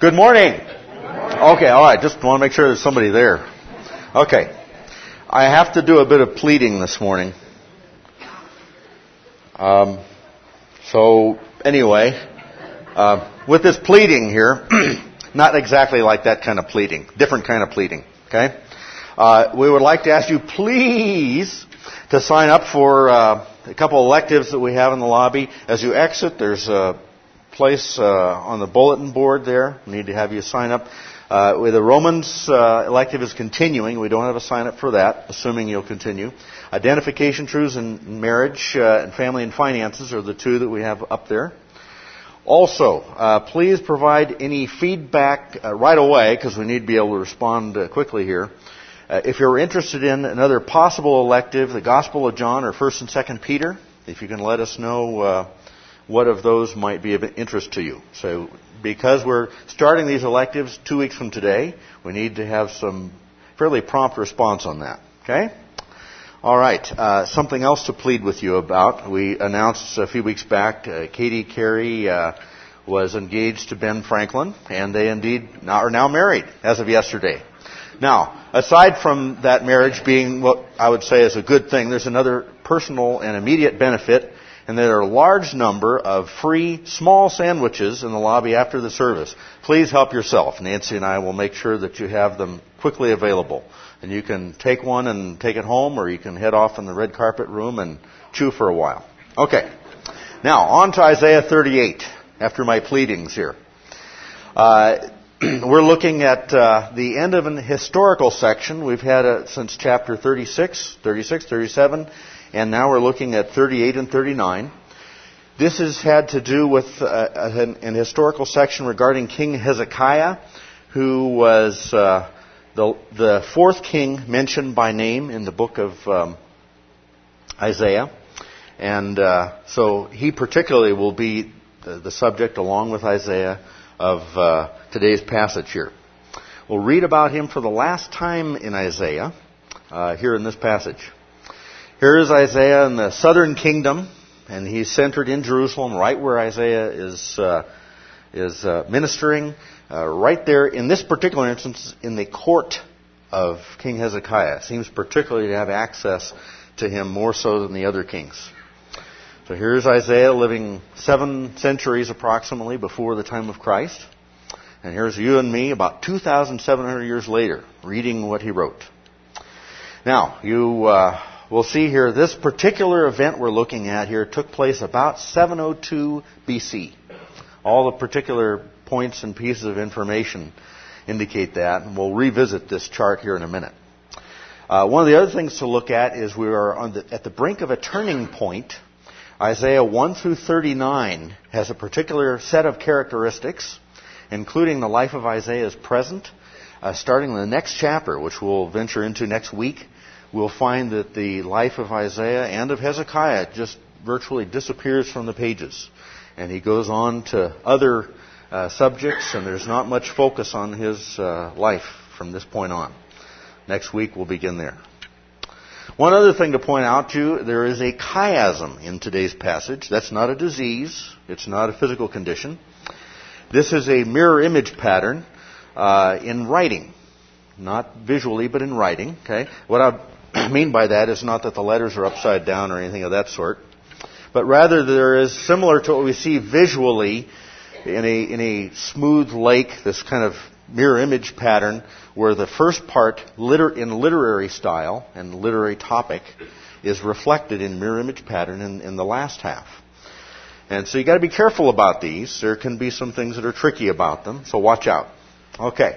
Good morning. Okay, all right. Just want to make sure there's somebody there. Okay. I have to do a bit of pleading this morning. So anyway, with this pleading here, not exactly like that kind of pleading, different kind of pleading. Okay. We would like to ask you, please, to sign up for a couple electives that we have in the lobby. As you exit, there's a place on the bulletin board there. We need to have you sign up. With the Romans elective is continuing. We don't have a sign up for that, assuming you'll continue. Identification, truths, and marriage, and family and finances are the two that we have up there. Also, please provide any feedback right away, because we need to be able to respond quickly here. If you're interested in another possible elective, the Gospel of John or 1st and 2nd Peter, if you can let us know what of those might be of interest to you. So, because we're starting these electives 2 weeks from today, we need to have some fairly prompt response on that. Okay? All right. Something else to plead with you about. We announced a few weeks back, Katie Carey was engaged to Ben Franklin, and they indeed are now married as of yesterday. Now, aside from that marriage being what I would say is a good thing, there's another personal and immediate benefit, and there are a large number of free small sandwiches in the lobby after the service. Please help yourself. Nancy and I will make sure that you have them quickly available. And you can take one and take it home, or you can head off in the red carpet room and chew for a while. Okay. Now, on to Isaiah 38, after my pleadings here. We're looking at the end of an historical section. We've had it since chapter 36, 37, and now we're looking at 38 and 39. This has had to do with an historical section regarding King Hezekiah, who was the fourth king mentioned by name in the book of Isaiah. And so he particularly will be the subject, along with Isaiah, of today's passage here. We'll read about him for the last time in Isaiah, here in this passage. Here is Isaiah in the southern kingdom, and he's centered in Jerusalem, right where Isaiah is ministering, right there, in this particular instance, in the court of King Hezekiah. Seems particularly to have access to him more so than the other kings. So here's Isaiah living 7 centuries approximately before the time of Christ. And here's you and me about 2,700 years later reading what he wrote. Now, you will see here this particular event we're looking at here took place about 702 BC. All the particular points and pieces of information indicate that. And we'll revisit this chart here in a minute. One of the other things to look at is we are at the brink of a turning point. Isaiah 1 through 39 has a particular set of characteristics, including the life of Isaiah's present. Starting in the next chapter, which we'll venture into next week, we'll find that the life of Isaiah and of Hezekiah just virtually disappears from the pages. And he goes on to other subjects, and there's not much focus on his life from this point on. Next week we'll begin there. One other thing to point out to you, there is a chiasm in today's passage. That's not a disease. It's not a physical condition. This is a mirror image pattern in writing. Not visually, but in writing. Okay. What I mean by that is not that the letters are upside down or anything of that sort, but rather there is, similar to what we see visually in a smooth lake, this kind of mirror image pattern, where the first part, in literary style and literary topic, is reflected in mirror image pattern in the last half. And so you got to be careful about these. There can be some things that are tricky about them, so watch out. Okay.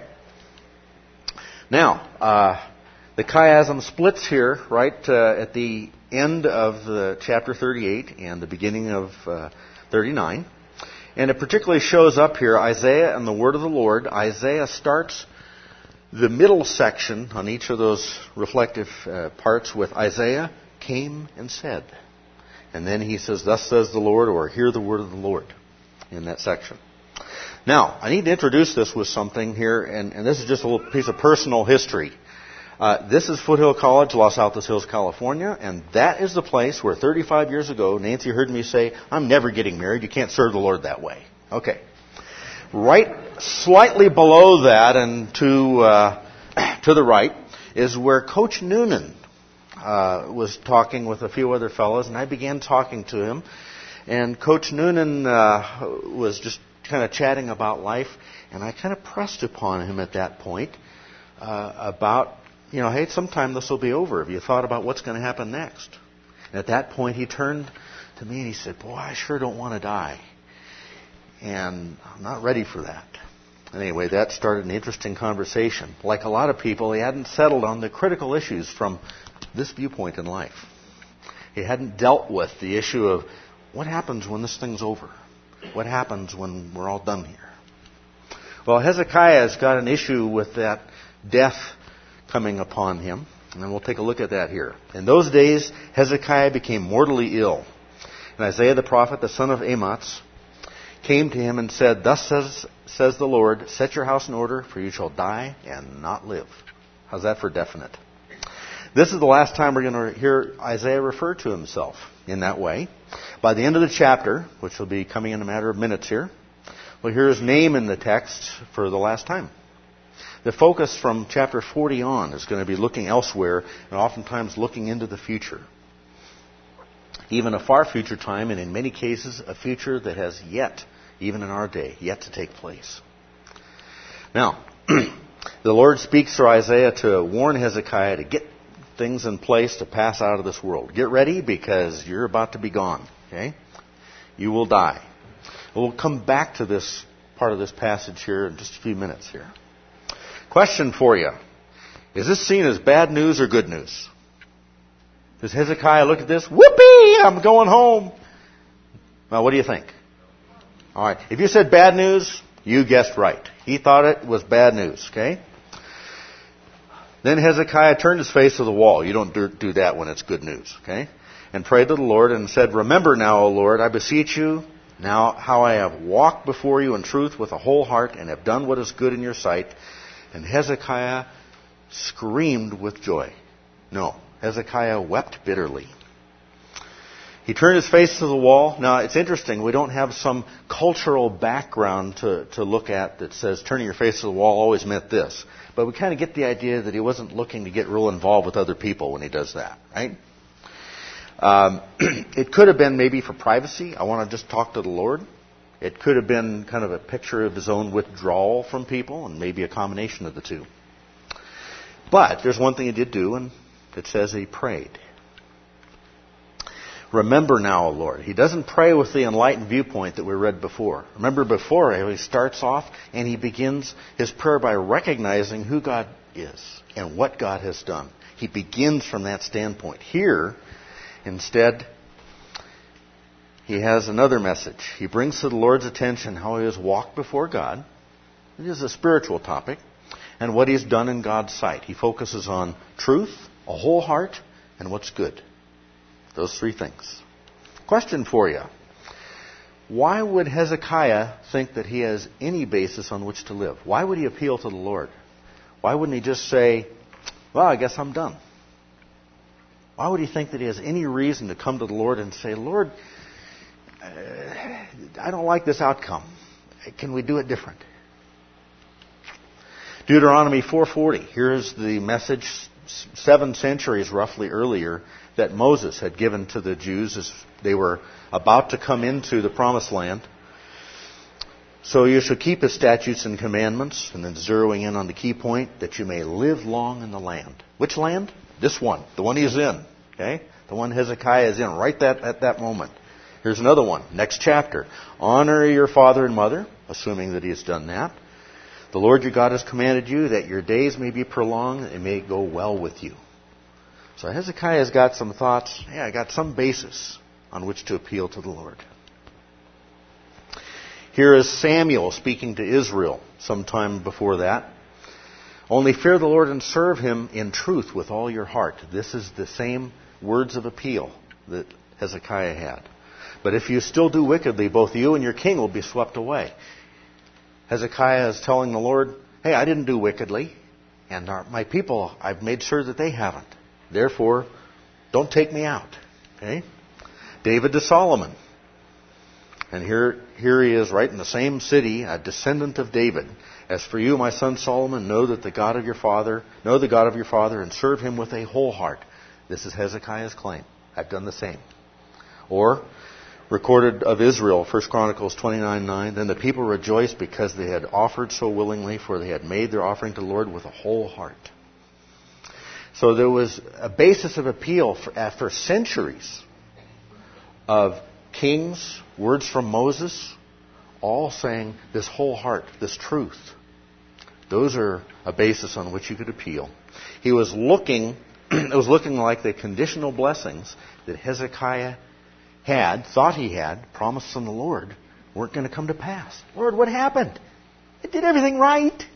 Now, the chiasm splits here right at the end of the chapter 38 and the beginning of 39. And it particularly shows up here, Isaiah and the word of the Lord. Isaiah starts the middle section on each of those reflective parts with Isaiah came and said. And then he says, thus says the Lord, or hear the word of the Lord in that section. Now, I need to introduce this with something here, and this is just a little piece of personal history. This is Foothill College, Los Altos Hills, California, and that is the place where 35 years ago Nancy heard me say, I'm never getting married. You can't serve the Lord that way. Okay. Right slightly below that and to the right is where Coach Noonan was talking with a few other fellows, and I began talking to him. And Coach Noonan was just kind of chatting about life, and I kind of pressed upon him at that point about, hey, sometime this will be over. Have you thought about what's going to happen next? And at that point, he turned to me and he said, boy, I sure don't want to die. And I'm not ready for that. Anyway, that started an interesting conversation. Like a lot of people, he hadn't settled on the critical issues from this viewpoint in life. He hadn't dealt with the issue of what happens when this thing's over? What happens when we're all done here? Well, Hezekiah has got an issue with that death coming upon him, and we'll take a look at that here. In those days, Hezekiah became mortally ill. And Isaiah the prophet, the son of Amoz, came to him and said, Thus says the Lord, set your house in order, for you shall die and not live. How's that for definite? This is the last time we're going to hear Isaiah refer to himself in that way. By the end of the chapter, which will be coming in a matter of minutes here, we'll hear his name in the text for the last time. The focus from chapter 40 on is going to be looking elsewhere and oftentimes looking into the future. Even a far future time, and in many cases, a future that has yet, even in our day, yet to take place. Now, the Lord speaks through Isaiah to warn Hezekiah to get things in place to pass out of this world. Get ready because you're about to be gone. Okay? You will die. We'll come back to this part of this passage here in just a few minutes here. Question for you. Is this seen as bad news or good news? Does Hezekiah look at this? Whoopee! I'm going home. Well, what do you think? All right. If you said bad news, you guessed right. He thought it was bad news. Okay? Then Hezekiah turned his face to the wall. You don't do that when it's good news. Okay? And prayed to the Lord and said, Remember now, O Lord, I beseech you, now how I have walked before you in truth with a whole heart and have done what is good in your sight. And Hezekiah screamed with joy. No, Hezekiah wept bitterly. He turned his face to the wall. Now, it's interesting. We don't have some cultural background to look at that says turning your face to the wall always meant this. But we kind of get the idea that he wasn't looking to get real involved with other people when he does that, right? It could have been maybe for privacy. I want to just talk to the Lord. It could have been kind of a picture of his own withdrawal from people, and maybe a combination of the two. But there's one thing he did do, and it says he prayed. Remember now, O Lord. He doesn't pray with the enlightened viewpoint that we read before. Remember before, he starts off and he begins his prayer by recognizing who God is and what God has done. He begins from that standpoint. Here, instead, he has another message. He brings to the Lord's attention how he has walked before God. It is a spiritual topic. And what he's done in God's sight. He focuses on truth, a whole heart, and what's good. Those three things. Question for you. Why would Hezekiah think that he has any basis on which to live? Why would he appeal to the Lord? Why wouldn't he just say, well, I guess I'm done? Why would he think that he has any reason to come to the Lord and say, Lord, I don't like this outcome. Can we do it different? Deuteronomy 4:40. Here's the message 7 centuries roughly earlier that Moses had given to the Jews as they were about to come into the promised land. So you shall keep his statutes and commandments, and then zeroing in on the key point, that you may live long in the land. Which land? This one. The one he's in. Okay? The one Hezekiah is in right at that moment. Here's another one. Next chapter. Honor your father and mother, assuming that he has done that. The Lord your God has commanded you that your days may be prolonged and may go well with you. So Hezekiah has got some thoughts. I got some basis on which to appeal to the Lord. Here is Samuel speaking to Israel sometime before that. Only fear the Lord and serve him in truth with all your heart. This is the same words of appeal that Hezekiah had. But if you still do wickedly, both you and your king will be swept away. Hezekiah is telling the Lord, hey, I didn't do wickedly, and my people, I've made sure that they haven't. Therefore, don't take me out. Okay? David to Solomon. And here he is right in the same city, a descendant of David. As for you, my son Solomon, know the God of your father, and serve him with a whole heart. This is Hezekiah's claim. I've done the same. Or, recorded of Israel, 1 Chronicles 29:9, then the people rejoiced because they had offered so willingly, for they had made their offering to the Lord with a whole heart. So there was a basis of appeal for centuries of kings, words from Moses, all saying this whole heart, this truth. Those are a basis on which you could appeal. He was looking, it was looking like the conditional blessings that Hezekiah thought he had, promised from the Lord, weren't going to come to pass. Lord, what happened? I did everything right.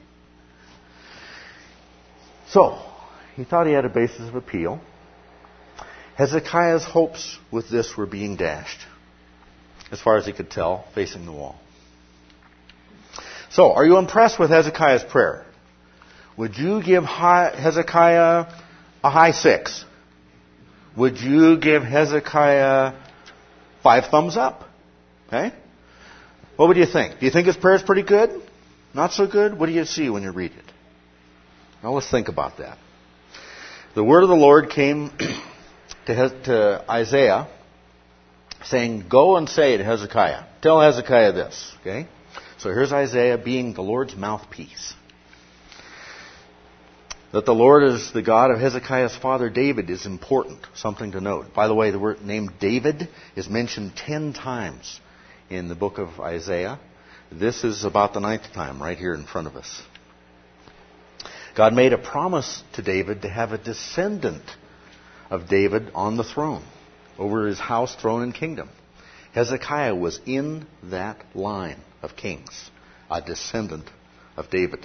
So, he thought he had a basis of appeal. Hezekiah's hopes with this were being dashed, as far as he could tell, facing the wall. So, are you impressed with Hezekiah's prayer? Would you give Hezekiah a high 6? Would you give Hezekiah 5 thumbs up? Okay? What would you think? Do you think his prayer is pretty good? Not so good? What do you see when you read it? Now let's think about that. The word of the Lord came to Isaiah saying, go and say to Hezekiah. Tell Hezekiah this. Okay? So here's Isaiah being the Lord's mouthpiece. That the Lord is the God of Hezekiah's father David is important, something to note. By the way, the word name David is mentioned 10 times in the book of Isaiah. This is about the 9th time, right here in front of us. God made a promise to David to have a descendant of David on the throne, over his house, throne, and kingdom. Hezekiah was in that line of kings, a descendant of David.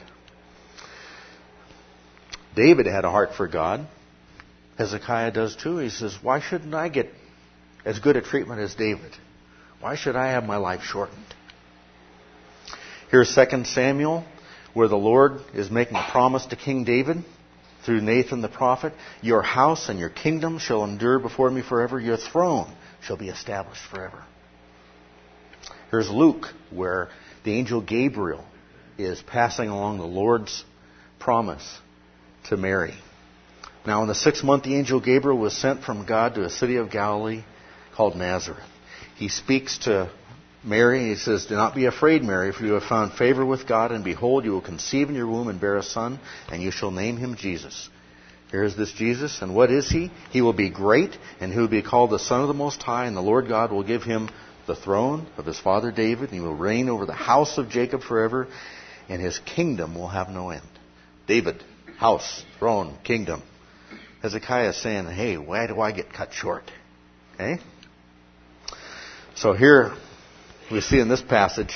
David had a heart for God. Hezekiah does too. He says, why shouldn't I get as good a treatment as David? Why should I have my life shortened? Here's 2 Samuel, where the Lord is making a promise to King David through Nathan the prophet. Your house and your kingdom shall endure before me forever. Your throne shall be established forever. Here's Luke, where the angel Gabriel is passing along the Lord's promise to Mary. Now, in the 6th month, the angel Gabriel was sent from God to a city of Galilee called Nazareth. He speaks to Mary. He says, do not be afraid, Mary, for you have found favor with God, and behold, you will conceive in your womb and bear a son, and you shall name him Jesus. Here is this Jesus, and what is he? He will be great, and he will be called the Son of the Most High, and the Lord God will give him the throne of his father David, and he will reign over the house of Jacob forever, and his kingdom will have no end. David, house, throne, kingdom. Hezekiah is saying, hey, why do I get cut short? Okay? So here we see in this passage,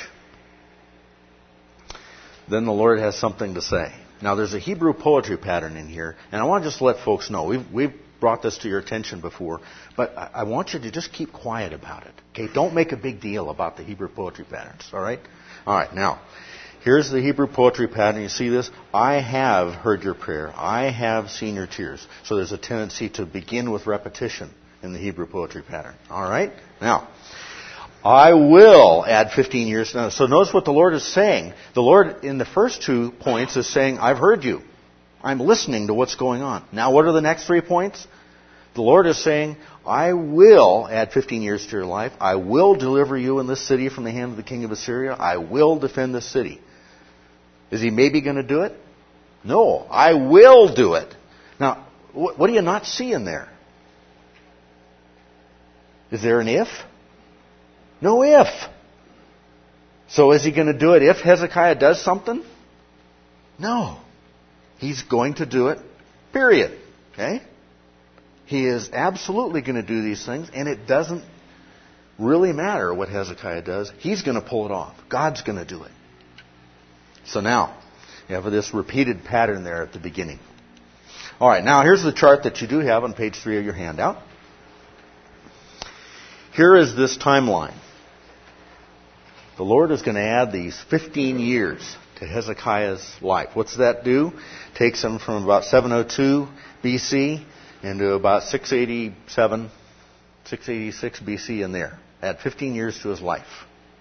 then the Lord has something to say. Now there's a Hebrew poetry pattern in here, and I want to just let folks know, we've brought this to your attention before, but I want you to just keep quiet about it. Okay? Don't make a big deal about the Hebrew poetry patterns. All right? All right, now, here's the Hebrew poetry pattern. You see this? I have heard your prayer. I have seen your tears. So there's a tendency to begin with repetition in the Hebrew poetry pattern. All right? Now, I will add 15 years. Now, so notice what the Lord is saying. The Lord, in the first 2 points, is saying, I've heard you. I'm listening to what's going on. Now, what are the next 3 points? The Lord is saying, I will add 15 years to your life. I will deliver you in this city from the hand of the king of Assyria. I will defend this city. Is he maybe going to do it? No, I will do it. Now, what do you not see in there? Is there an if? No if. So is he going to do it if Hezekiah does something? No. He's going to do it, period. Okay? He is absolutely going to do these things, and it doesn't really matter what Hezekiah does. He's going to pull it off. God's going to do it. So now, you have this repeated pattern there at the beginning. All right, now here's the chart that you do have on page 3 of your handout. Here is this timeline. The Lord is going to add these 15 years to Hezekiah's life. What's that do? Takes him from about 702 BC into about 687, 686 BC in there. Add 15 years to his life.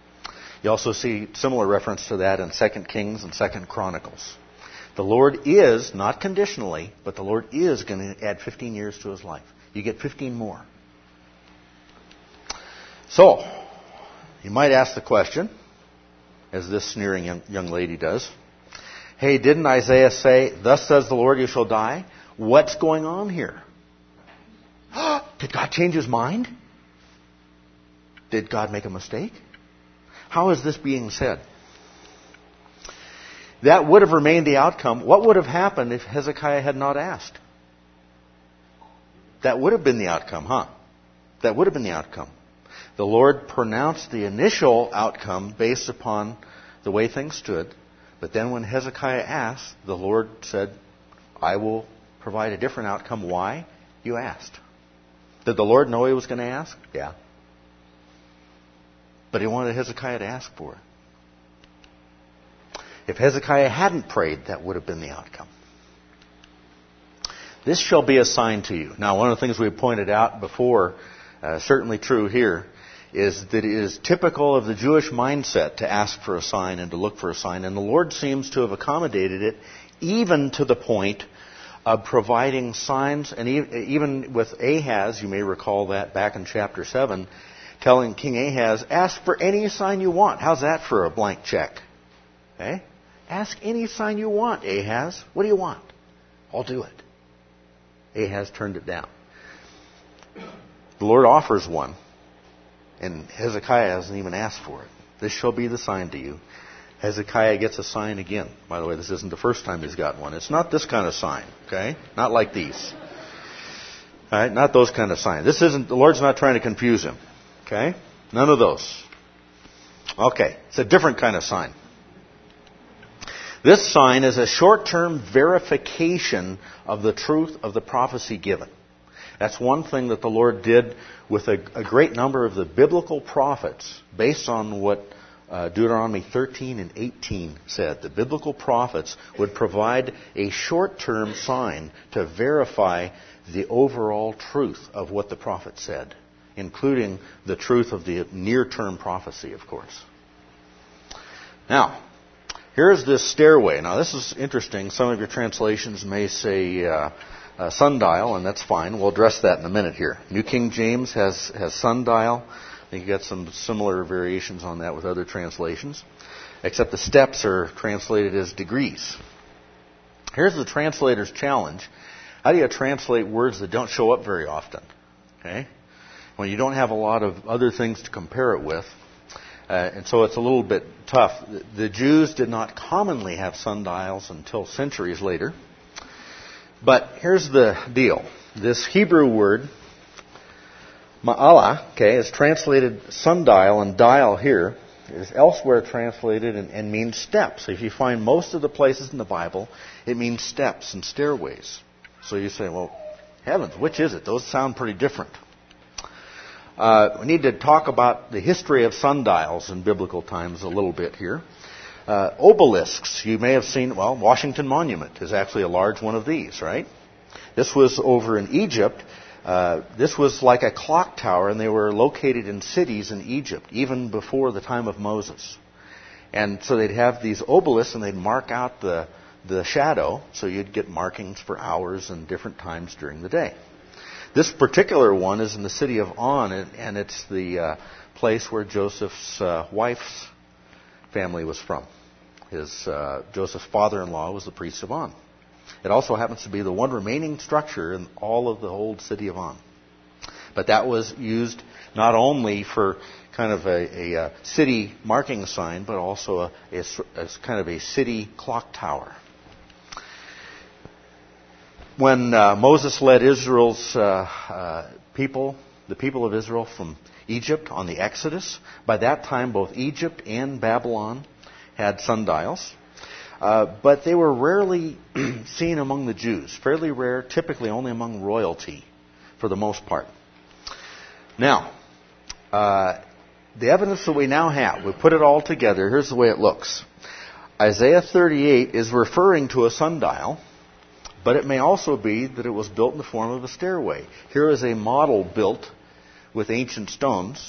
You also see similar reference to that in 2 Kings and 2 Chronicles. The Lord is, not conditionally, but the Lord is going to add 15 years to his life. You get 15 more. So, you might ask the question, as this sneering young lady does, hey, didn't Isaiah say, thus says the Lord, you shall die? What's going on here? Did God change his mind? Did God make a mistake? How is this being said? That would have remained the outcome. What would have happened if Hezekiah had not asked? That would have been the outcome, huh? That would have been the outcome. The Lord pronounced the initial outcome based upon the way things stood. But then when Hezekiah asked, the Lord said, I will provide a different outcome. Why? You asked. Did the Lord know he was going to ask? Yeah. But he wanted Hezekiah to ask for it. If Hezekiah hadn't prayed, that would have been the outcome. This shall be a sign to you. Now, one of the things we pointed out before, certainly true here, is that it is typical of the Jewish mindset to ask for a sign and to look for a sign. And the Lord seems to have accommodated it, even to the point of providing signs. And even with Ahaz, you may recall that back in chapter 7, telling King Ahaz, ask for any sign you want. How's that for a blank check? Okay? Ask any sign you want, Ahaz. What do you want? I'll do it. Ahaz turned it down. The Lord offers one, and Hezekiah hasn't even asked for it. This shall be the sign to you. Hezekiah gets a sign again. By the way, this isn't the first time he's got one. It's not this kind of sign, okay? Not like these. All right? Not those kind of signs. This isn't, the Lord's not trying to confuse him. Okay? None of those. Okay. It's a different kind of sign. This sign is a short-term verification of the truth of the prophecy given. That's one thing that the Lord did with a great number of the biblical prophets based on what Deuteronomy 13 and 18 said. The biblical prophets would provide a short-term sign to verify the overall truth of what the prophet said, including the truth of the near-term prophecy, of course. Now, here's this stairway. Now, this is interesting. Some of your translations may say sundial, and that's fine. We'll address that in a minute here. New King James has sundial. I think you got some similar variations on that with other translations, except the steps are translated as degrees. Here's the translator's challenge. How do you translate words that don't show up very often? Okay? When you don't have a lot of other things to compare it with. And so it's a little bit tough. The Jews did not commonly have sundials until centuries later. But here's the deal. This Hebrew word, ma'ala, okay, is translated sundial, and dial here is elsewhere translated and means steps. If you find most of the places in the Bible, it means steps and stairways. So you say, well, heavens, which is it? Those sound pretty different. We need to talk about the history of sundials in biblical times a little bit here. Obelisks, you may have seen, well, Washington Monument is actually a large one of these, right? This was over in Egypt. This was like a clock tower, and they were located in cities in Egypt, even before the time of Moses. And so they'd have these obelisks, and they'd mark out the shadow, so you'd get markings for hours and different times during the day. This particular one is in the city of On, and it's the place where Joseph's wife's family was from. Joseph's father-in-law was the priest of On. It also happens to be the one remaining structure in all of the old city of On. But that was used not only for kind of a city marking sign, but also as kind of a city clock tower. When Moses led Israel's people, the people of Israel from Egypt on the Exodus, by that time both Egypt and Babylon had sundials. But they were rarely seen among the Jews. Fairly rare, typically only among royalty for the most part. Now, the evidence that we now have, we put it all together. Here's the way it looks. Isaiah 38 is referring to a sundial, but it may also be that it was built in the form of a stairway. Here is a model built with ancient stones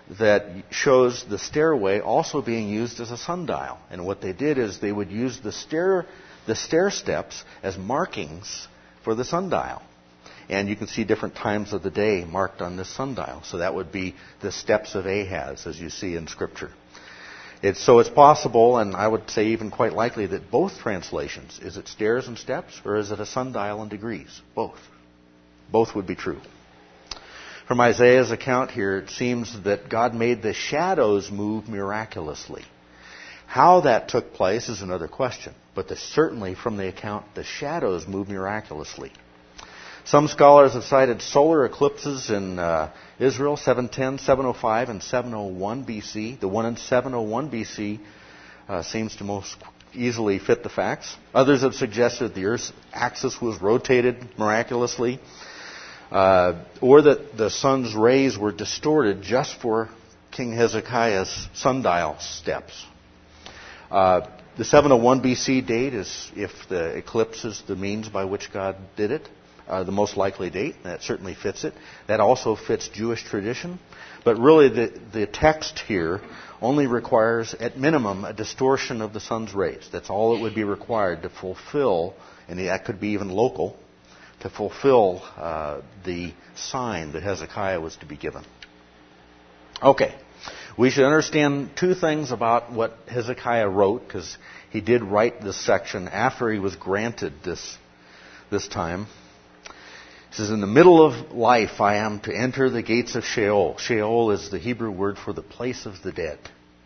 that shows the stairway also being used as a sundial. And what they did is they would use the stair steps as markings for the sundial. And you can see different times of the day marked on this sundial. So that would be the steps of Ahaz, as you see in Scripture. It's possible, and I would say even quite likely, that both translations, is it stairs and steps, or is it a sundial and degrees? Both. Both would be true. From Isaiah's account here, it seems that God made the shadows move miraculously. How that took place is another question, but certainly from the account, the shadows moved miraculously. Some scholars have cited solar eclipses in Israel, 710, 705, and 701 BC. The one in 701 BC seems to most easily fit the facts. Others have suggested the Earth's axis was rotated miraculously, or that the sun's rays were distorted just for King Hezekiah's sundial steps. The 701 BC date is, if the eclipse is the means by which God did it, the most likely date. That certainly fits it. That also fits Jewish tradition. But really the text here only requires, at minimum, a distortion of the sun's rays. That's all it would be required to fulfill, and that could be even local, to fulfill the sign that Hezekiah was to be given. Okay. We should understand two things about what Hezekiah wrote, because he did write this section after he was granted this time. He says, in the middle of life I am to enter the gates of Sheol. Sheol is the Hebrew word for the place of the dead.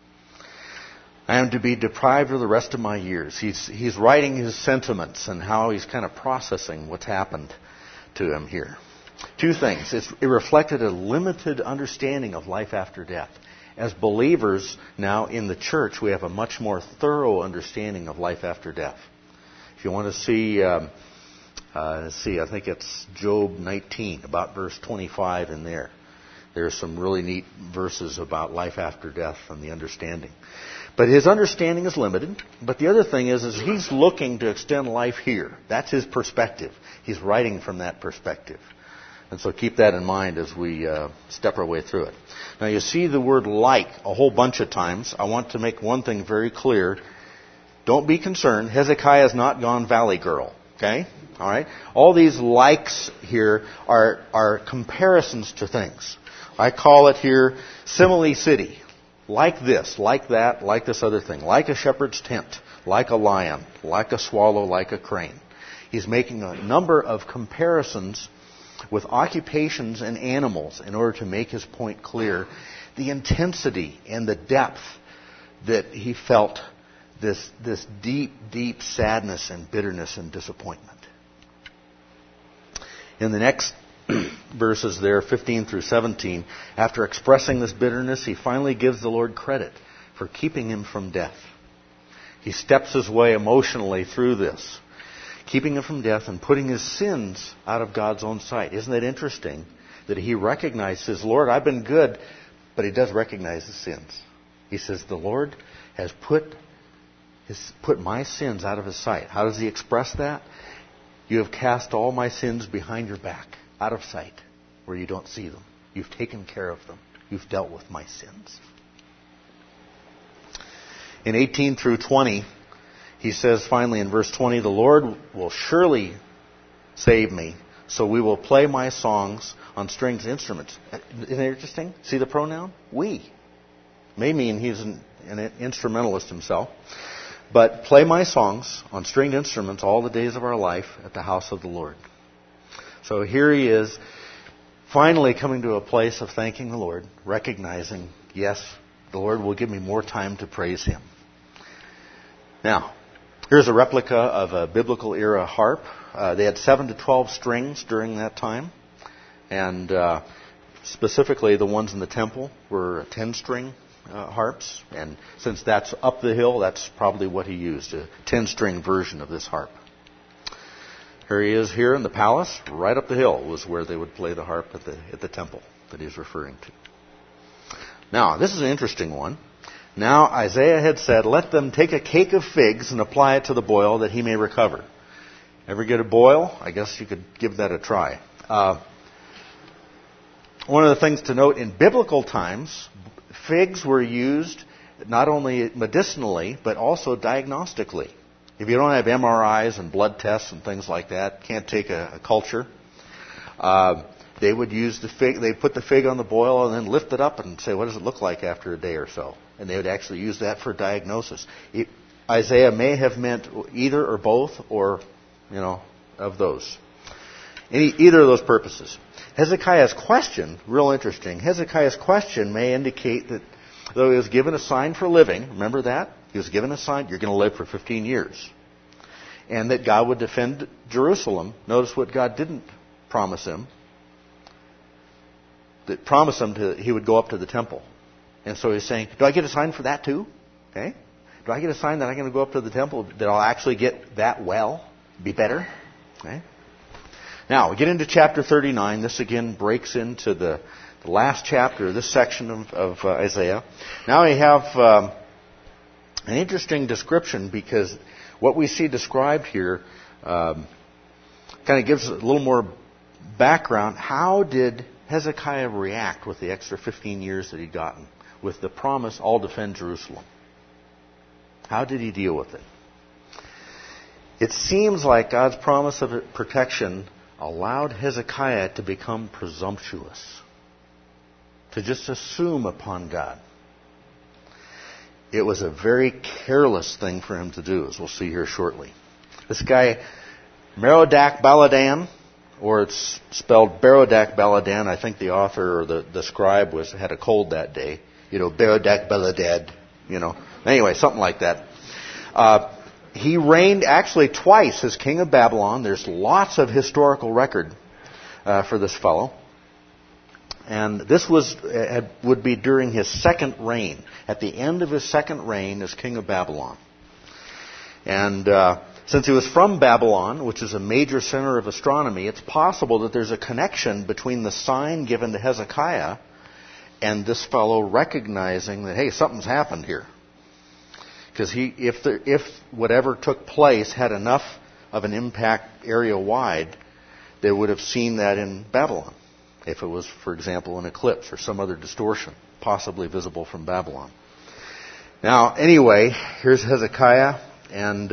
I am to be deprived of the rest of my years. He's writing his sentiments and how he's kind of processing what's happened to him here. Two things. It reflected a limited understanding of life after death. As believers now in the church, we have a much more thorough understanding of life after death. If you want to see... I think it's Job 19, about verse 25 in there. There's some really neat verses about life after death and the understanding. But his understanding is limited. But the other thing is he's looking to extend life here. That's his perspective. He's writing from that perspective. And so keep that in mind as we step our way through it. Now you see the word like a whole bunch of times. I want to make one thing very clear. Don't be concerned. Hezekiah has not gone valley girl. Okay? All right? All these likes here are comparisons to things. I call it here simile city. Like this, like that, like this other thing. Like a shepherd's tent, like a lion, like a swallow, like a crane. He's making a number of comparisons with occupations and animals in order to make his point clear. The intensity and the depth that he felt this deep, deep sadness and bitterness and disappointment. In the next verses there, 15 through 17, after expressing this bitterness, he finally gives the Lord credit for keeping him from death. He steps his way emotionally through this, keeping him from death and putting his sins out of God's own sight. Isn't it interesting that he recognizes, Lord, I've been good, but he does recognize his sins. He says, the Lord has put my sins out of his sight. How does he express that? You have cast all my sins behind your back, out of sight, where you don't see them. You've taken care of them. You've dealt with my sins. In 18 through 20, he says finally in verse 20, the Lord will surely save me, so we will play my songs on strings instruments. Isn't it interesting? See the pronoun? We. May mean he's an instrumentalist himself. But play my songs on stringed instruments all the days of our life at the house of the Lord. So here he is, finally coming to a place of thanking the Lord, recognizing, yes, the Lord will give me more time to praise him. Now, here's a replica of a biblical era harp. They had 7 to 12 strings during that time. And specifically the ones in the temple were 10-string harps, and since that's up the hill, that's probably what he used, a 10-string version of this harp. Here he is here in the palace, right up the hill was where they would play the harp at the temple that he's referring to. Now, this is an interesting one. Now, Isaiah had said, let them take a cake of figs and apply it to the boil that he may recover. Ever get a boil? I guess you could give that a try. One of the things to note in biblical times, figs were used not only medicinally, but also diagnostically. If you don't have MRIs and blood tests and things like that, can't take a culture, they would use the fig. They'd put the fig on the boil and then lift it up and say, what does it look like after a day or so? And they would actually use that for diagnosis. Isaiah may have meant either or both, or, of those. Either of those purposes. Hezekiah's question, real interesting. Hezekiah's question may indicate that though he was given a sign for living, remember that? He was given a sign, you're going to live for 15 years. And that God would defend Jerusalem. Notice what God didn't promise him. That promised him he would go up to the temple. And so he's saying, do I get a sign for that too? Okay? Do I get a sign that I'm going to go up to the temple, that I'll actually get that well, be better? Okay? Now, we get into chapter 39. This again breaks into the last chapter, this section of Isaiah. Now we have an interesting description, because what we see described here kind of gives a little more background. How did Hezekiah react with the extra 15 years that he'd gotten, with the promise, I'll defend Jerusalem? How did he deal with it? It seems like God's promise of protection allowed Hezekiah to become presumptuous, to just assume upon God. It was a very careless thing for him to do, as we'll see here shortly. This guy, Merodach Baladan, or it's spelled Berodach Baladan. I think the author or the scribe had a cold that day. Berodach Baladad. Anyway, something like that. He reigned actually twice as king of Babylon. There's lots of historical record for this fellow. And this would be during his second reign, at the end of his second reign as king of Babylon. And since he was from Babylon, which is a major center of astronomy, it's possible that there's a connection between the sign given to Hezekiah and this fellow recognizing that, hey, something's happened here. Because if whatever took place had enough of an impact area-wide, they would have seen that in Babylon. If it was, for example, an eclipse or some other distortion, possibly visible from Babylon. Now, anyway, here's Hezekiah, and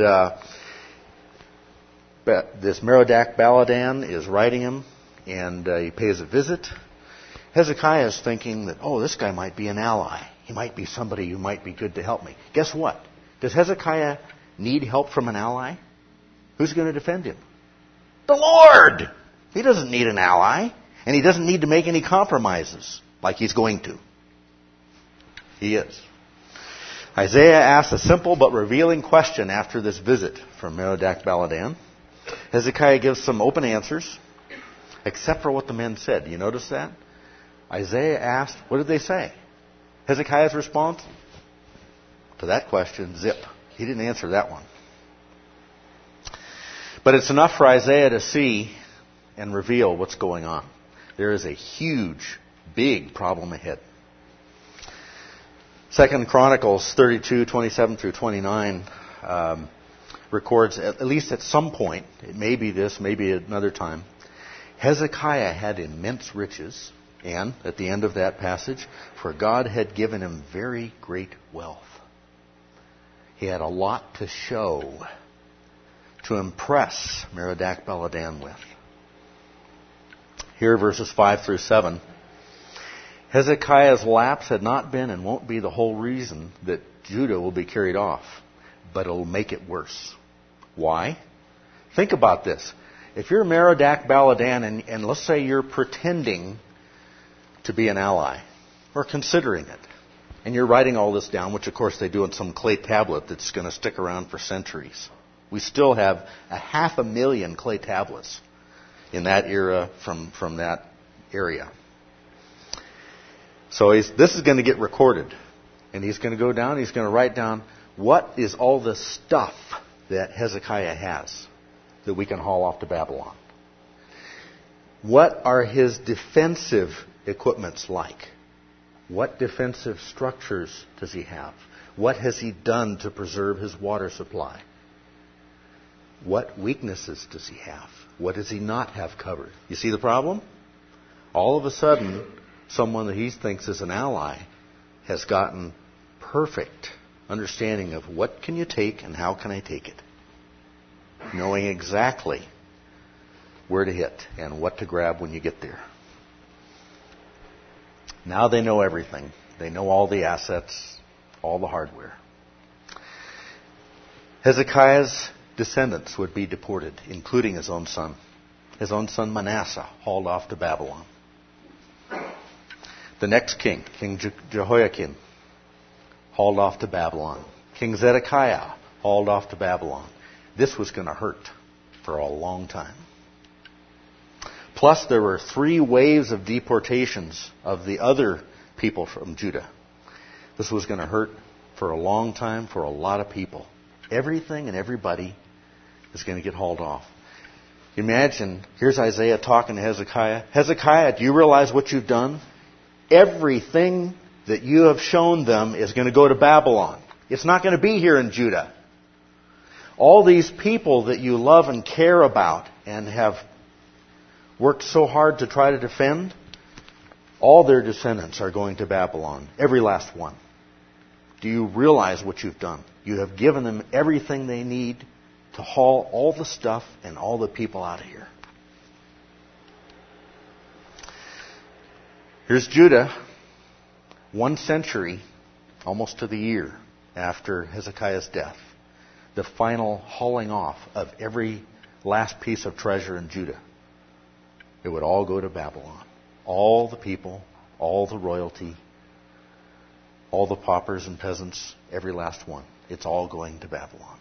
this Merodach Baladan is writing him, and he pays a visit. Hezekiah is thinking that, this guy might be an ally. He might be somebody who might be good to help me. Guess what? Does Hezekiah need help from an ally? Who's going to defend him? The Lord! He doesn't need an ally. And he doesn't need to make any compromises like he's going to. He is. Isaiah asks a simple but revealing question after this visit from Merodach Baladan. Hezekiah gives some open answers, except for what the men said. Do you notice that? Isaiah asked, what did they say? Hezekiah's response to that question, zip. He didn't answer that one. But it's enough for Isaiah to see and reveal what's going on. There is a huge, big problem ahead. 2 Chronicles 32, 27 through 29 records, at least at some point, it may be this, maybe another time, Hezekiah had immense riches, and at the end of that passage, for God had given him very great wealth. He had a lot to show, to impress Merodach Baladan with. Here, verses 5 through 7. Hezekiah's lapse had not been and won't be the whole reason that Judah will be carried off, but it'll make it worse. Why? Think about this. If you're Merodach Baladan and let's say you're pretending to be an ally, or considering it, and you're writing all this down, which of course they do on some clay tablet that's going to stick around for centuries. We still have 500,000 clay tablets in that era from that area. So this is going to get recorded. And he's going to go down, he's going to write down what is all the stuff that Hezekiah has that we can haul off to Babylon. What are his defensive equipments like? What defensive structures does he have? What has he done to preserve his water supply? What weaknesses does he have? What does he not have covered? You see the problem? All of a sudden, someone that he thinks is an ally, has gotten perfect understanding of what can you take and how can I take it. Knowing exactly where to hit and what to grab when you get there. Now they know everything. They know all the assets, all the hardware. Hezekiah's descendants would be deported, including his own son. His own son Manasseh, hauled off to Babylon. The next king, King Jehoiakim, hauled off to Babylon. King Zedekiah, hauled off to Babylon. This was going to hurt for a long time. Plus, there were 3 waves of deportations of the other people from Judah. This was going to hurt for a long time for a lot of people. Everything and everybody is going to get hauled off. Imagine, here's Isaiah talking to Hezekiah. Hezekiah, do you realize what you've done? Everything that you have shown them is going to go to Babylon. It's not going to be here in Judah. All these people that you love and care about and have worked so hard to try to defend, all their descendants are going to Babylon. Every last one. Do you realize what you've done? You have given them everything they need to haul all the stuff and all the people out of here. Here's Judah, 1 century, almost to the year after Hezekiah's death. The final hauling off of every last piece of treasure in Judah. It would all go to Babylon. All the people, all the royalty, all the paupers and peasants, every last one. It's all going to Babylon.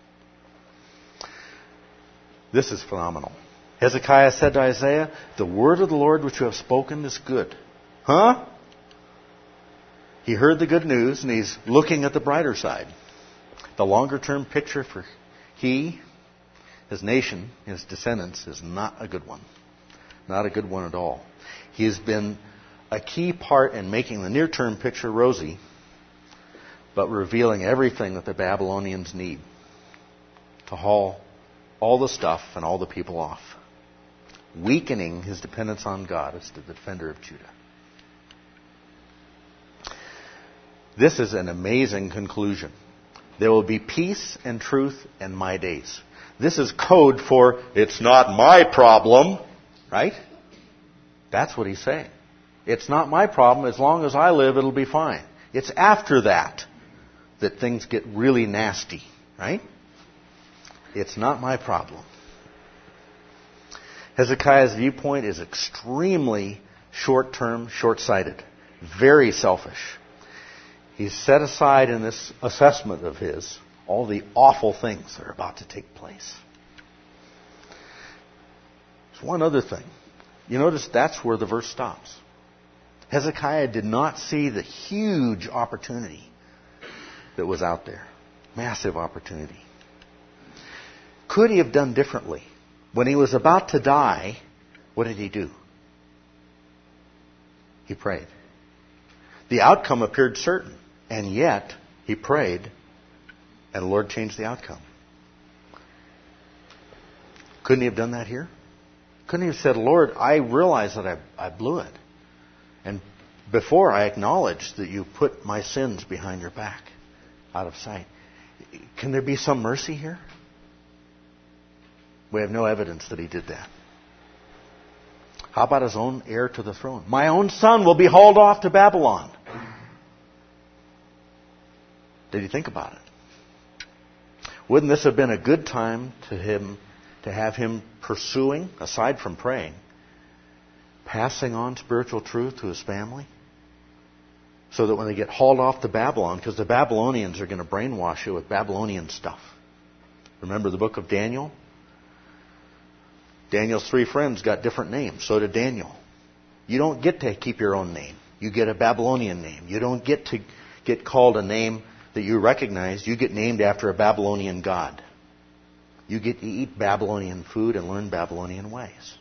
This is phenomenal. Hezekiah said to Isaiah, the word of the Lord which you have spoken is good. Huh? He heard the good news and he's looking at the brighter side. The longer term picture for he, his nation, his descendants is not a good one. Not a good one at all. He has been a key part in making the near term picture rosy, but revealing everything that the Babylonians need to haul all the stuff and all the people off. Weakening his dependence on God as the defender of Judah. This is an amazing conclusion. There will be peace and truth in my days. This is code for, it's not my problem, right? That's what he's saying. It's not my problem. As long as I live, it'll be fine. It's after that that things get really nasty, right? It's not my problem. Hezekiah's viewpoint is extremely short-term, short-sighted, very selfish. He's set aside in this assessment of his all the awful things that are about to take place. There's one other thing. You notice that's where the verse stops. Hezekiah did not see the huge opportunity that was out there. Massive opportunity. Could he have done differently? When he was about to die, what did he do? He prayed. The outcome appeared certain, and yet he prayed, and the Lord changed the outcome. Couldn't he have done that here? Couldn't he have said, Lord, I realize that I blew it. And before I acknowledge that you put my sins behind your back, out of sight. Can there be some mercy here? We have no evidence that he did that. How about his own heir to the throne? My own son will be hauled off to Babylon. Did he think about it? Wouldn't this have been a good time to have him pursuing, aside from praying, passing on spiritual truth to his family? So that when they get hauled off to Babylon, because the Babylonians are going to brainwash you with Babylonian stuff. Remember the book of Daniel? Daniel's 3 friends got different names. So did Daniel. You don't get to keep your own name. You get a Babylonian name. You don't get to get called a name that you recognize. You get named after a Babylonian god. You get to eat Babylonian food and learn Babylonian ways.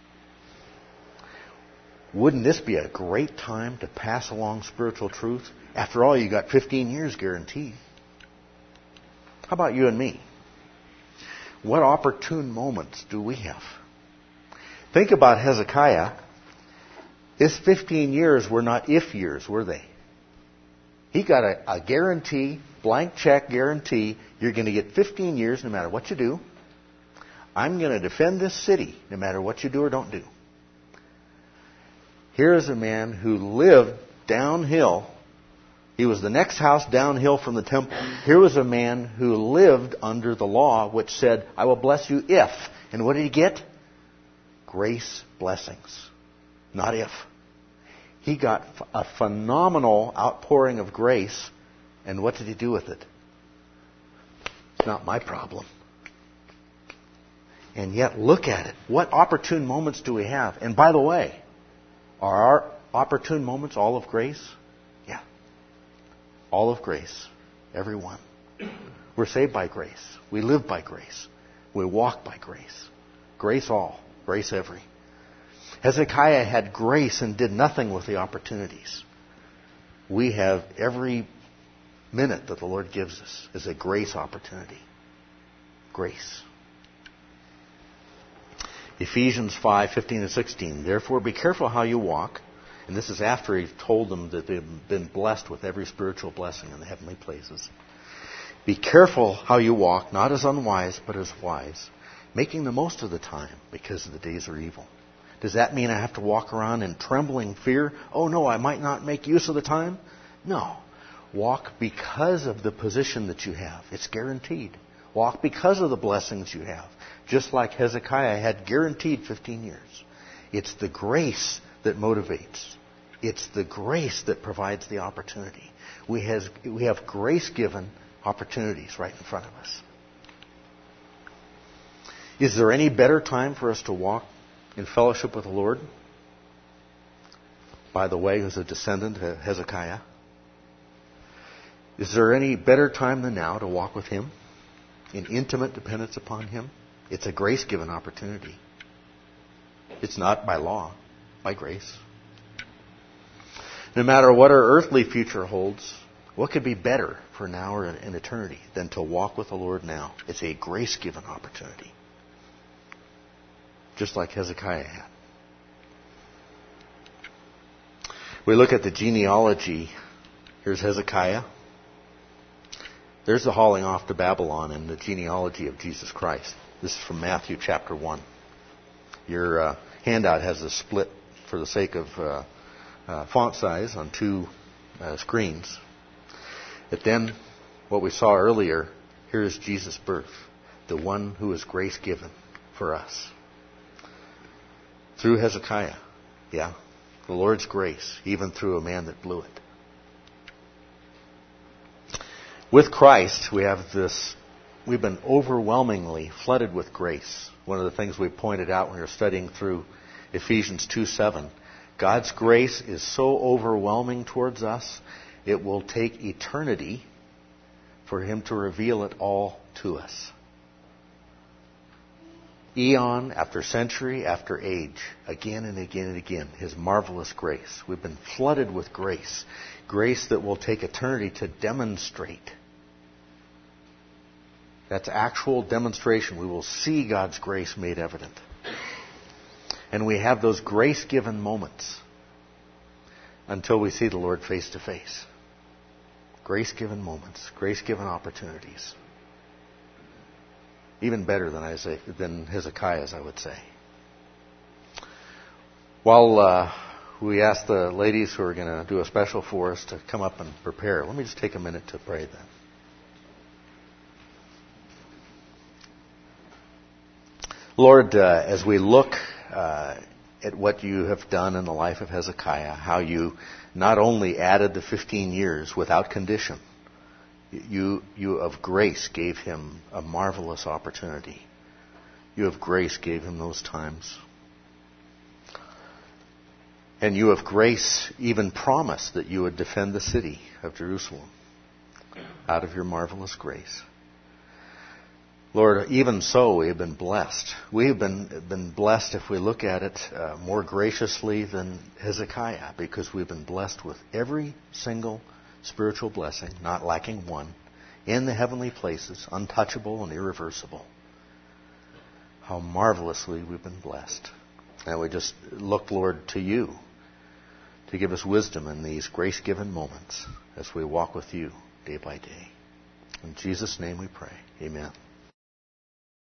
Wouldn't this be a great time to pass along spiritual truth? After all, you got 15 years guaranteed. How about you and me? What opportune moments do we have? Think about Hezekiah. His 15 years were not if years, were they? He got a guarantee, blank check guarantee, you're going to get 15 years no matter what you do. I'm going to defend this city no matter what you do or don't do. Here is a man who lived downhill. He was the next house downhill from the temple. Here was a man who lived under the law which said, I will bless you if. And what did he get? Grace blessings. Not if. He got a phenomenal outpouring of grace. And what did he do with it? It's not my problem. And yet, look at it. What opportune moments do we have? And by the way, are our opportune moments all of grace? Yeah. All of grace. Every one. We're saved by grace. We live by grace. We walk by grace. Grace all. Grace every. Hezekiah had grace and did nothing with the opportunities. We have every minute that the Lord gives us is a grace opportunity. Grace. Ephesians 5:15 and 16. Therefore be careful how you walk. And this is after he told them that they've been blessed with every spiritual blessing in the heavenly places. Be careful how you walk, not as unwise, but as wise, making the most of the time, because the days are evil. Does that mean I have to walk around in trembling fear? Oh no, I might not make use of the time? No. Walk because of the position that you have. It's guaranteed. Walk because of the blessings you have. Just like Hezekiah had guaranteed 15 years. It's the grace that motivates. It's the grace that provides the opportunity. We have grace-given opportunities right in front of us. Is there any better time for us to walk in fellowship with the Lord? By the way, as a descendant of Hezekiah. Is there any better time than now to walk with Him in intimate dependence upon Him? It's a grace-given opportunity. It's not by law, by grace. No matter what our earthly future holds, what could be better for now or in eternity than to walk with the Lord now? It's a grace-given opportunity. Just like Hezekiah had. We look at the genealogy. Here's Hezekiah. There's the hauling off to Babylon and the genealogy of Jesus Christ. This is from Matthew chapter 1. Your handout has a split for the sake of font size on two screens. But then, what we saw earlier, here is Jesus' birth, the one who is grace given for us. Through Hezekiah, yeah, the Lord's grace, even through a man that blew it. With Christ, we have this, we've been overwhelmingly flooded with grace. One of the things we pointed out when we were studying through Ephesians 2:7, God's grace is so overwhelming towards us, it will take eternity for Him to reveal it all to us. Eon after century after age, again and again and again, His marvelous grace. We've been flooded with grace. Grace that will take eternity to demonstrate. That's actual demonstration. We will see God's grace made evident. And we have those grace-given moments until we see the Lord face to face. Grace-given moments, grace-given opportunities. Even better than Hezekiah's, I would say. While we ask the ladies who are going to do a special for us to come up and prepare, let me just take a minute to pray then. Lord, as we look at what you have done in the life of Hezekiah, how you not only added the 15 years without condition, you of grace gave him a marvelous opportunity. You of grace gave him those times. And you of grace even promised that you would defend the city of Jerusalem out of your marvelous grace. Lord, even so, we have been blessed. We have been blessed, if we look at it more graciously than Hezekiah, because we've been blessed with every single spiritual blessing, not lacking one, in the heavenly places, untouchable and irreversible. How marvelously we've been blessed. And we just look, Lord, to you to give us wisdom in these grace-given moments as we walk with you day by day. In Jesus' name we pray. Amen.